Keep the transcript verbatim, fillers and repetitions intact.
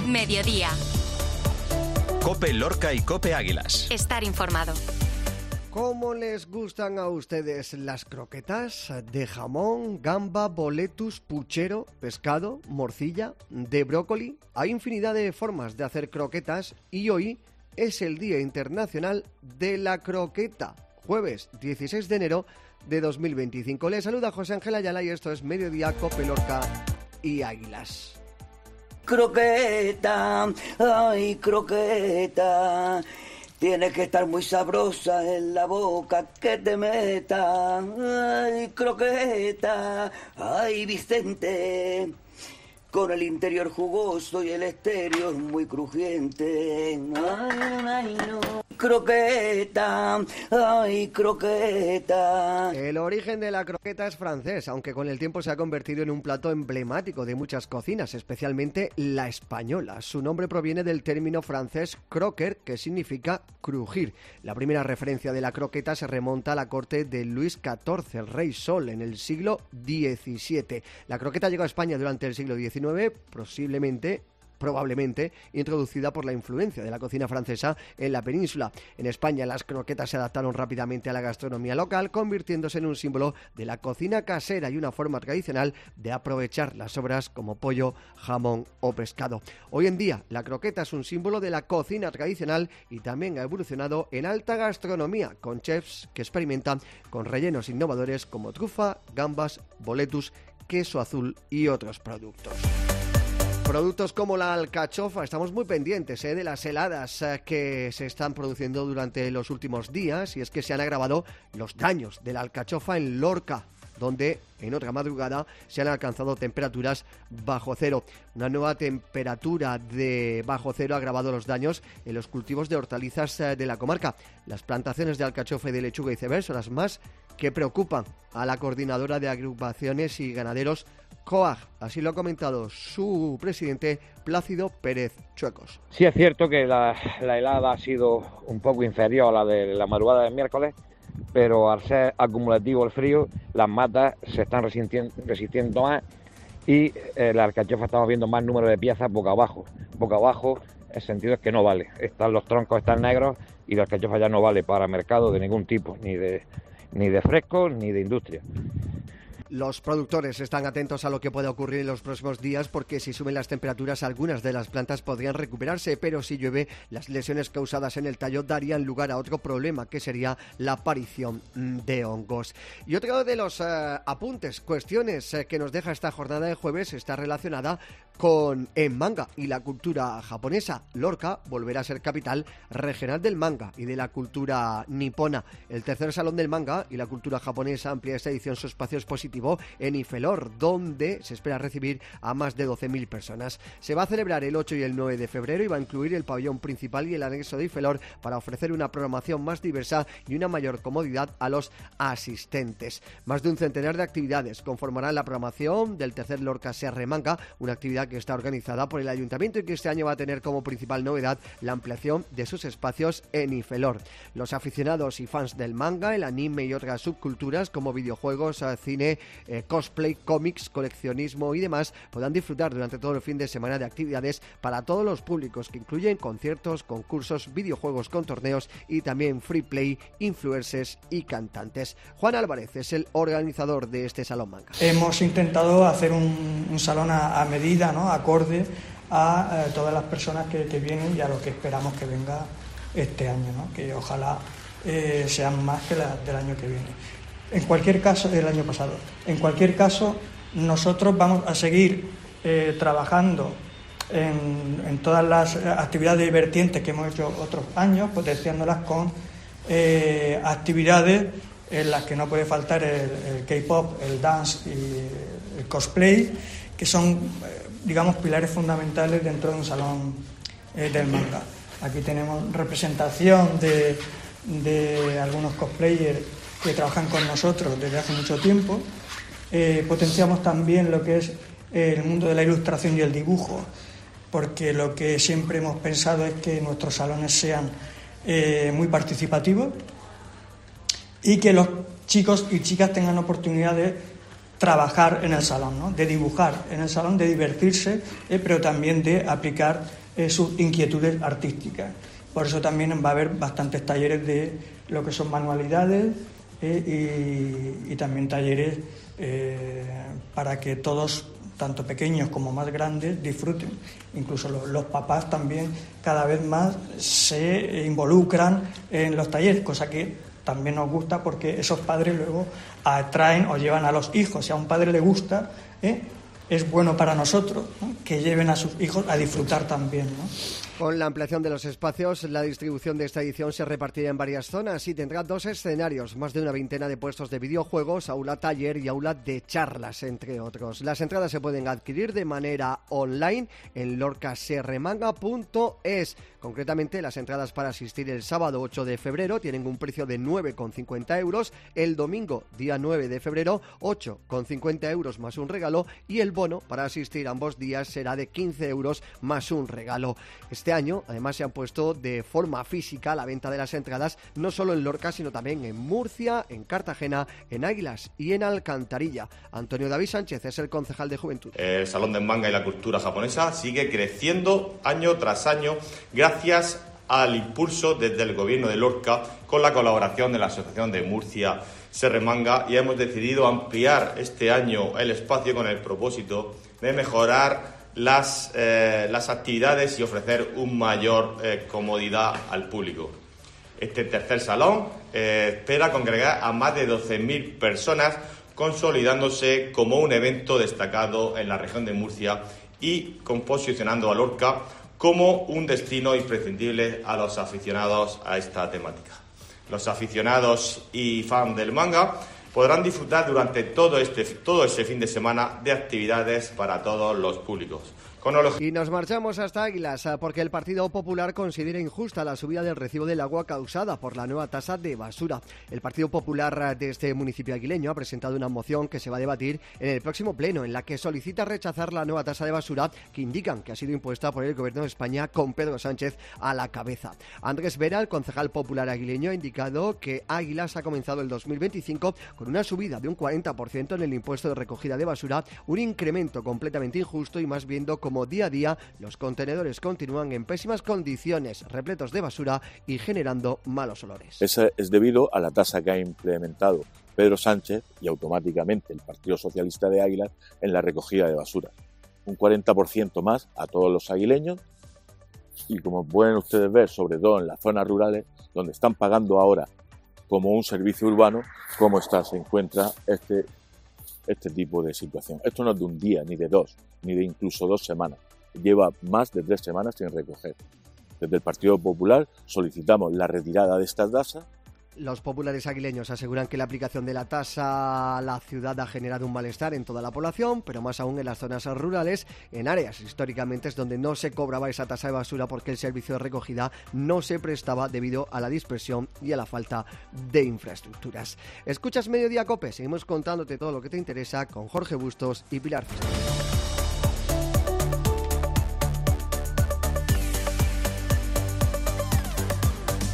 Mediodía. COPE Lorca y COPE Águilas. Estar informado. ¿Cómo les gustan a ustedes las croquetas? De jamón, gamba, boletus, puchero, pescado, morcilla, de brócoli. Hay infinidad de formas de hacer croquetas y hoy es el Día Internacional de la Croqueta. Jueves dieciséis de enero de dos mil veinticinco. Les saluda José Ángel Ayala y esto es Mediodía, COPE Lorca y Águilas. Croqueta, ay croqueta, tienes que estar muy sabrosa en la boca que te meta. Ay croqueta, ay Vicente, con el interior jugoso y el exterior muy crujiente. Ay, ay, no. Croqueta, ay croqueta. El origen de la croqueta es francés, aunque con el tiempo se ha convertido en un plato emblemático de muchas cocinas, especialmente la española. Su nombre proviene del término francés croquer, que significa crujir. La primera referencia de la croqueta se remonta a la corte de Luis catorce, el rey Sol, en el siglo diecisiete. La croqueta llegó a España durante el siglo diecinueve, posiblemente... probablemente introducida por la influencia de la cocina francesa en la península. En España las croquetas se adaptaron rápidamente a la gastronomía local, convirtiéndose en un símbolo de la cocina casera y una forma tradicional de aprovechar las sobras como pollo, jamón o pescado. Hoy en día la croqueta es un símbolo de la cocina tradicional y también ha evolucionado en alta gastronomía, con chefs que experimentan con rellenos innovadores como trufa, gambas, boletus, queso azul y otros productos. Productos como la alcachofa, estamos muy pendientes ¿eh? de las heladas eh, que se están produciendo durante los últimos días, y es que se han agravado los daños de la alcachofa en Lorca, donde en otra madrugada se han alcanzado temperaturas bajo cero. Una nueva temperatura de bajo cero ha agravado los daños en los cultivos de hortalizas eh, de la comarca. Las plantaciones de alcachofa y de lechuga y iceberg son las más que preocupan a la coordinadora de agrupaciones y ganaderos C O A G, así lo ha comentado su presidente Plácido Pérez Chuecos. Sí es cierto que la, la helada ha sido un poco inferior a la de la madrugada del miércoles, pero al ser acumulativo el frío, las matas se están resistiendo, resistiendo más y eh, la alcachofa estamos viendo más número de piezas boca abajo. Boca abajo, el sentido es que no vale. Están los troncos están negros y la alcachofa ya no vale para mercado de ningún tipo, ni de, ni de fresco ni de industria. Los productores están atentos a lo que puede ocurrir en los próximos días, porque si suben las temperaturas algunas de las plantas podrían recuperarse, pero si llueve las lesiones causadas en el tallo darían lugar a otro problema, que sería la aparición de hongos. Y otro de los uh, apuntes, cuestiones uh, que nos deja esta jornada de jueves está relacionada con el manga y la cultura japonesa. Lorca volverá a ser capital regional del manga y de la cultura nipona. El tercer Salón del Manga y la Cultura Japonesa amplía esta edición su espacio expositivo en Ifelor, donde se espera recibir a más de doce mil personas. Se va a celebrar el ocho y el nueve de febrero y va a incluir el pabellón principal y el anexo de Ifelor para ofrecer una programación más diversa y una mayor comodidad a los asistentes. Más de un centenar de actividades conformarán la programación del tercer Lorca Serre Manga, una actividad que está organizada por el Ayuntamiento y que este año va a tener como principal novedad la ampliación de sus espacios en Ifelor. Los aficionados y fans del manga, el anime y otras subculturas como videojuegos, cine, eh, cosplay, cómics, coleccionismo y demás podrán disfrutar durante todo el fin de semana de actividades para todos los públicos, que incluyen conciertos, concursos, videojuegos con torneos y también free play, influencers y cantantes. Juan Álvarez es el organizador de este Salón Manga. Hemos intentado hacer un, un salón a, a medida, ¿no? Acorde a eh, todas las personas que, que vienen y a lo que esperamos que venga este año, ¿no? Que ojalá eh, sean más que las del año que viene. En cualquier caso, el año pasado. En cualquier caso, nosotros vamos a seguir eh, trabajando en, en todas las actividades vertientes que hemos hecho otros años, potenciándolas con eh, actividades en las que no puede faltar el, el K-pop, el dance y el cosplay, que son, eh, digamos, pilares fundamentales dentro de un salón eh, del manga. Aquí tenemos representación de, de algunos cosplayers que trabajan con nosotros desde hace mucho tiempo. Eh, potenciamos también lo que es el mundo de la ilustración y el dibujo, porque lo que siempre hemos pensado es que nuestros salones sean eh, muy participativos y que los chicos y chicas tengan oportunidad de trabajar en el salón, ¿no? De dibujar en el salón, de divertirse, eh, pero también de aplicar eh, sus inquietudes artísticas. Por eso también va a haber bastantes talleres de lo que son manualidades eh, y, y también talleres eh, para que todos, tanto pequeños como más grandes, disfruten. Incluso los, los papás también cada vez más se involucran en los talleres, cosa que también nos gusta porque esos padres luego atraen o llevan a los hijos. Si a un padre le gusta, ¿eh? es bueno para nosotros, ¿no? que lleven a sus hijos a disfrutar también, ¿no? Con la ampliación de los espacios, la distribución de esta edición se repartirá en varias zonas y tendrá dos escenarios, más de una veintena de puestos de videojuegos, aula taller y aula de charlas, entre otros. Las entradas se pueden adquirir de manera online en lorca serremanga punto es. Concretamente, las entradas para asistir el sábado ocho de febrero tienen un precio de nueve con cincuenta euros, el domingo, día nueve de febrero, ocho con cincuenta euros más un regalo, y el bono para asistir ambos días será de quince euros más un regalo. Este año, además, se han puesto de forma física la venta de las entradas no solo en Lorca, sino también en Murcia, en Cartagena, en Águilas y en Alcantarilla. Antonio David Sánchez es el concejal de Juventud. El Salón del Manga y la cultura japonesa sigue creciendo año tras año gracias al impulso desde el Gobierno de Lorca con la colaboración de la Asociación de Murcia Serremanga, y hemos decidido ampliar este año el espacio con el propósito de mejorar Las, eh, las actividades y ofrecer un mayor eh, comodidad al público. Este tercer salón eh, espera congregar a más de doce mil personas, consolidándose como un evento destacado en la región de Murcia y con posicionando a Lorca como un destino imprescindible a los aficionados a esta temática. Los aficionados y fans del manga podrán disfrutar durante todo este todo ese fin de semana de actividades para todos los públicos. Y nos marchamos hasta Águilas, porque el Partido Popular considera injusta la subida del recibo del agua causada por la nueva tasa de basura. El Partido Popular de este municipio aguileño ha presentado una moción que se va a debatir en el próximo pleno, en la que solicita rechazar la nueva tasa de basura que indican que ha sido impuesta por el Gobierno de España con Pedro Sánchez a la cabeza. Andrés Vera, el concejal popular aguileño, ha indicado que Águilas ha comenzado el dos mil veinticinco con una subida de un cuarenta por ciento en el impuesto de recogida de basura, un incremento completamente injusto y más viendo como día a día los contenedores continúan en pésimas condiciones, repletos de basura y generando malos olores. Eso es debido a la tasa que ha implementado Pedro Sánchez y automáticamente el Partido Socialista de Águilas en la recogida de basura. Un cuarenta por ciento más a todos los aguileños, y como pueden ustedes ver, sobre todo en las zonas rurales, donde están pagando ahora como un servicio urbano, cómo está, se encuentra este este tipo de situación. Esto no es de un día, ni de dos, ni de incluso dos semanas. Lleva más de tres semanas sin recoger. Desde el Partido Popular solicitamos la retirada de estas tasas. Los populares aguileños aseguran que la aplicación de la tasa a la ciudad ha generado un malestar en toda la población, pero más aún en las zonas rurales, en áreas históricamente es donde no se cobraba esa tasa de basura porque el servicio de recogida no se prestaba debido a la dispersión y a la falta de infraestructuras. Escuchas Mediodía Cope, seguimos contándote todo lo que te interesa con Jorge Bustos y Pilar Fischer.